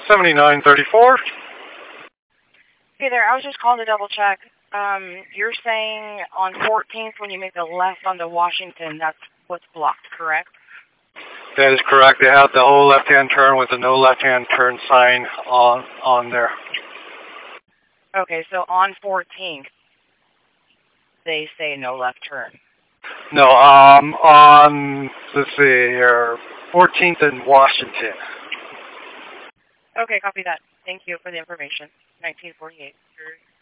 7934. Hey there, I was just calling to double check. You're saying on 14th when you make the left onto Washington, that's what's blocked, correct? That is correct. They have the whole left-hand turn with the no left-hand turn sign on there. Okay, so on 14th, they say no left turn. No, on, let's see here, 14th in Washington. Okay, copy that. Thank you for the information. 1948.